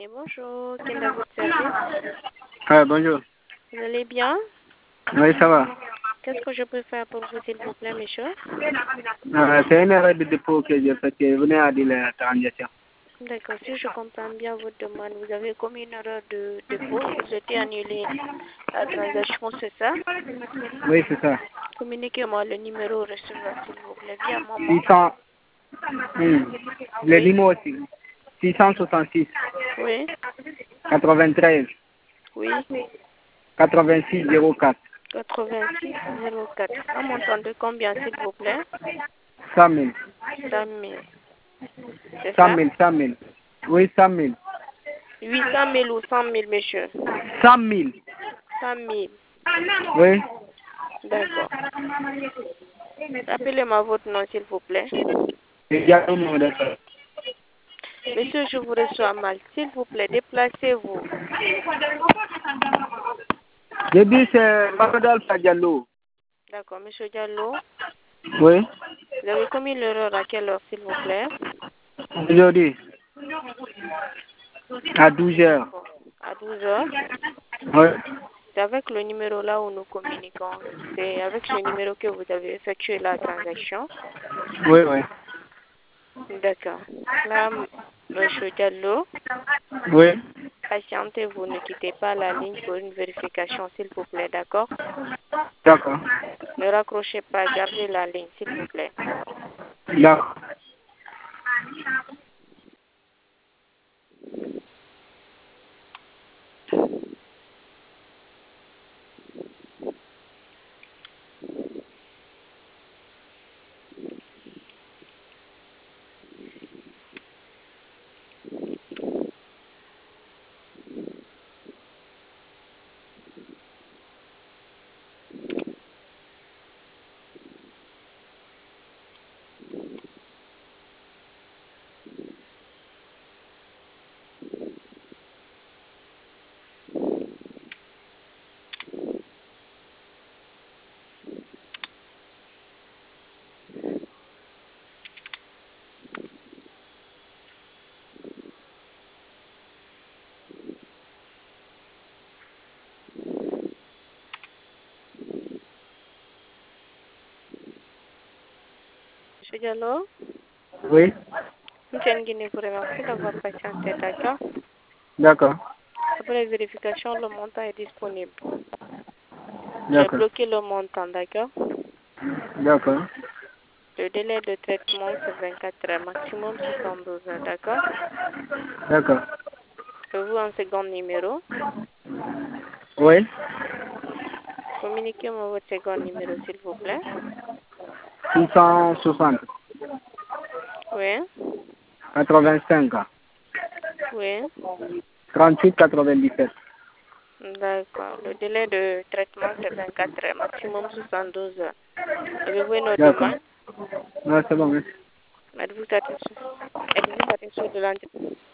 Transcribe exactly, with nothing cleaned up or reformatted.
Et bonjour, quel est votre service? Ah, bonjour. Vous allez bien? Oui, ça va. Qu'est-ce que je peux faire pour vous, s'il vous plaît, monsieur? Ah, c'est une erreur de dépôt que j'ai faite. Je venais à dire la transaction. D'accord, si je comprends bien votre demande, vous avez commis une erreur de dépôt et vous souhaitez annuler la transaction, c'est ça? Oui, c'est ça. Communiquez-moi le numéro receveur, s'il vous plaît, via maman. six cents. Hmm. Le Oui. numéro aussi. six cent soixante-six. Oui. quatre-vingt-treize. Oui. quatre-vingt-six zéro quatre. quatre-vingt-six zéro quatre. Un montant de combien, s'il vous plaît? cent mille. cent mille. C'est cent ça? mille, cent mille. Oui, cent mille. huit cent mille ou cent mille, monsieur? cent mille. cent mille. Oui. D'accord. Rappelez-moi votre nom, s'il vous plaît. C'est Diallo Mohamed. Monsieur, je vous reçois mal. S'il vous plaît, déplacez-vous. Je dis c'est Mohamed Alpha Diallo. D'accord, monsieur Diallo. Oui. Vous avez commis l'erreur à quelle heure, s'il vous plaît? Aujourd'hui. À douze heures. À douze heures. Oui. C'est avec le numéro là où nous communiquons. C'est avec ce numéro que vous avez effectué la transaction. Oui, oui. D'accord. Là, monsieur Diallo, Oui. patientez-vous, ne quittez pas la ligne pour une vérification, s'il vous plaît, d'accord? D'accord. Ne raccrochez pas, gardez la ligne, s'il vous plaît. D'accord. Monsieur Diallo, Oui. Monsieur Nguine vous remercie d'avoir patienté, d'accord? D'accord. Après vérification, le montant est disponible. J'ai D'accord. bloqué le montant, d'accord? D'accord. Le délai de traitement, c'est vingt-quatre heures, maximum soixante-douze heures, d'accord? D'accord. Je vous un second numéro. Oui. Communiquez-moi votre second numéro, s'il vous plaît. six cent soixante. Oui, quatre-vingt-cinq. oui. trente-huit quatre-vingt-dix-sept. D'accord. Le délai de traitement, c'est vingt-quatre heures, maximum soixante-douze heures. Avez-vous une autre D'accord. demande? Ouais, c'est bon, merci. Êtes-vous satisfait? Êtes-vous satisfait de l'entretien?